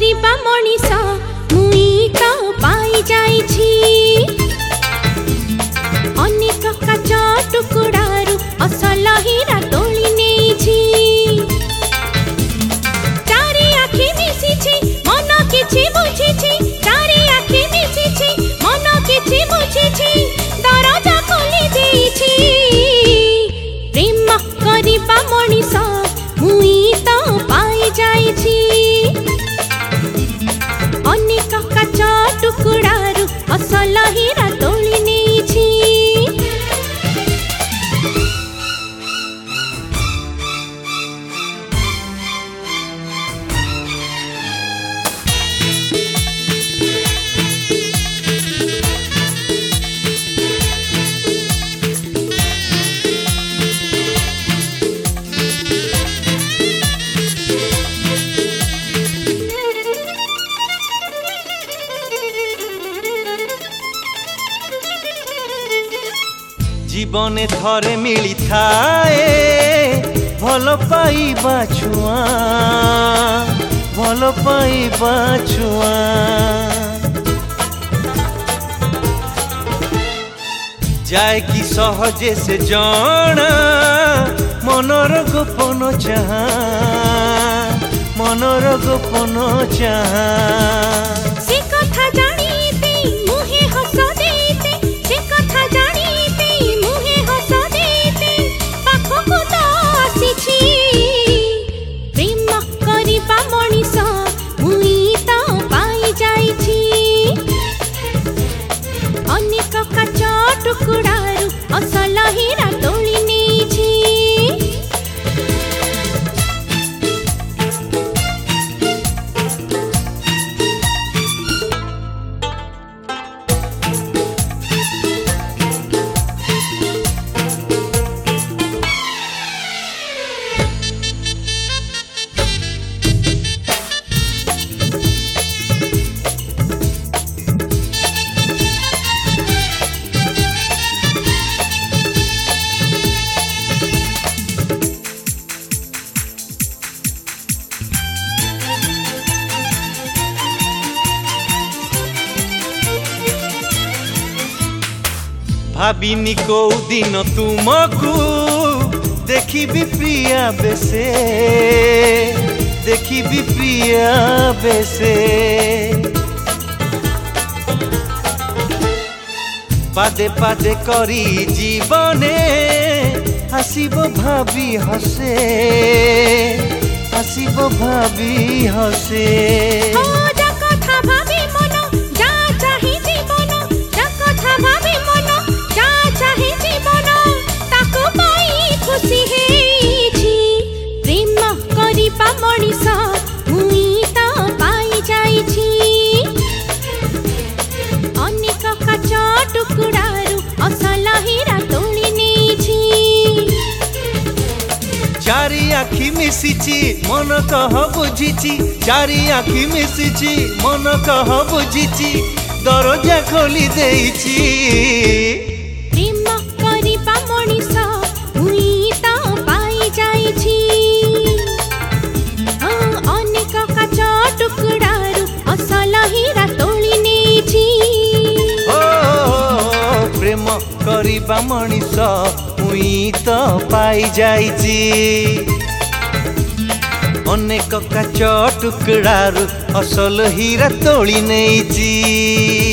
करिबा मनीष मुई तो पाई जाइछि अनेक काच टुकुडारु असल हीरा तोली नेछि चारि आखि मिसिछि मन किछि बुझिछि चारि आखि मिसिछि मन किछि बुझिछि दरजा खोली देछि प्रेम करिबा मनीष मुई तो पाई जाइछि अनेक काच टुकुडारु असल हीरा तोली नेछि जीवने थरे मिली थाए भल पाइबा छुआ भल पाइबा छुआ जाए कि सहजे से जाना मनर गोपन चाहा मनर गोपन चाहा से कथा जानिते मुहे हस देते से कथा जानिते मुहे हस देते पाखको तो आसिछि प्रेम करिबा मनीष मुई तो पाई जाइछि अनेक काच टुकुडारु असल हीरा तोली नेछि भाविनी को दिन तुमको देखी प्रिया बेसे देखी प्रिया बेसे पादे पादे करी जीवने हसीबो भाभी हसे हसीबो भाभी हसे जा कथा भाभी मन जा चाहि जीवन जा कथा भाभी मन जा चाहि जीवन ताको पाई खुशी हेछि प्रेम करिबा मनीष मुई तो पाई जाइछि अनेक काच टुकुडारु असल हीरा तोली नेछि चारि आखि मिसिछि मन कह बुझिछि चारि आखि मिसिछि मन कह बुझिछि दरजा खोली देइछि प्रेम करिबा मनीष मुई तो पाई जाइछि अनेक काच टुकुडारु असल हीरा तोली नेछि प्रेम करिबा मनीष मुई तो पाई जाइछि अनेक काच टुकुडारु असल हीरा तोली नेछि।